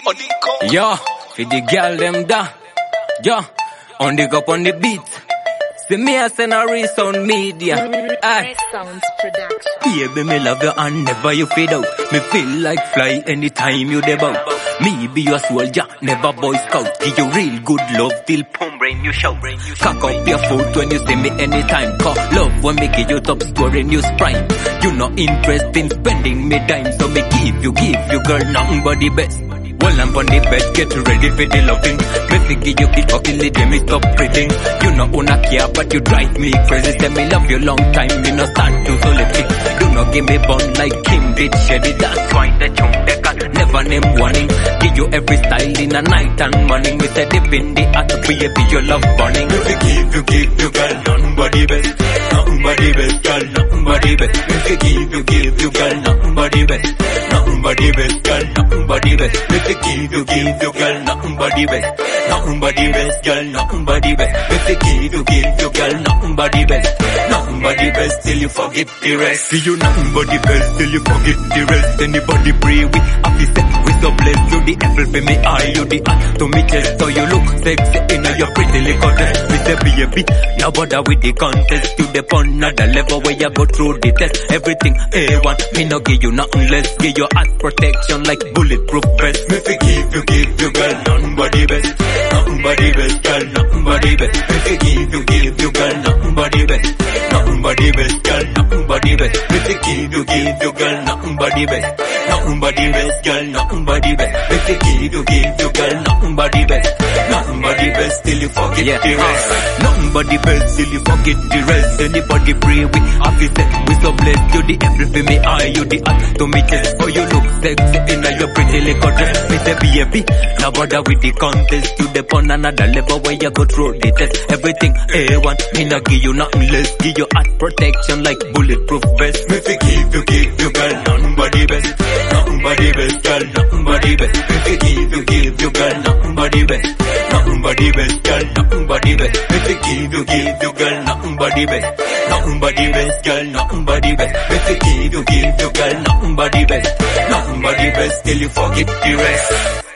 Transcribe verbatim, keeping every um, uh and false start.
Yo, for the girl them da. Yo, on the up on the beat. See me as an Resound Media. Aye. Sounds production. Baby, me love you and never you fade out. Me feel like fly anytime you debout. Me be your soldier, never boy scout. Give you real good love till pum brain you shout. Cock up your foot when you see me anytime. Cause love when me give you top story news prime. You not interested in spending me time, so me give you, give you girl nothing but the best. Well, I'm on the bed, get ready for the loving. Me figure you keep up till the day me stop breathing. You not wanna care, but you drive me crazy. Say me love you long time, me no start to solitude. Do not give me bun like Kim did Shady. That's why the chunk they can never name warning. Give you every style in a night and morning. Me say dip in the heart, baby, your love burning. Me fi give you, give you, girl, nothing but the best. Nothing but the best, girl, nothing but the best. Me fi give you, give you, girl, nothing but the best. Nothing but the best, girl, nothing but the best. Me fi give you, give you, girl, nothing but the best. Nothing but the best, girl, nothing but the best. Me fi give you, give you, girl, nothing but the best. Nothing but the best till you forget the rest. See you nothing but the best till you forget the rest. Anybody pray we happy set we so blessed. You the apple for me eye, you the eye to me chest. So you look sexy in your pretty little dress. Me say baby, now bother with the contest. You the pon another level where you go through the test. Everything A one, me no give you nothing less. Give your heart protection like bulletproof vest. Me fi give you, give you girl, nothing but the best. Nothing but the best, girl, nothing but the best. Me fi give you, give you girl, nothing but the best. Nothing but the best, girl, nothing but the best. Me fi give you, give you girl, nothing but the best. Nothing but the best, girl, nothing but the best. Me fi give you, give you girl, nothing but the best. Nothing but the best till you forget yeah. the rest. Nothing but the best till you forget the rest. Anybody pray we happy set we so blessed. You the apple for me eye, you the heart to me chest. Oh you look sexy in your pretty little dress. Me say baby, now bother with the contest. You the pon another level where you go through the test. Everything A one, me not give you nothing less. Give your heart protection like bulletproof vest. Me fi give you, give you girl, nothing but the best. Nothing but the best, girl, nothing but the best. Me fi give you, give you girl, nothing but the best. Nothing but the best, girl, nothing but the best. Me fi give you, give you girl, nothing but the best. Nothing but the best, girl, nothing but the best. Me fi give you, give you girl, nothing but the best. Nothing but the best till you forget the rest.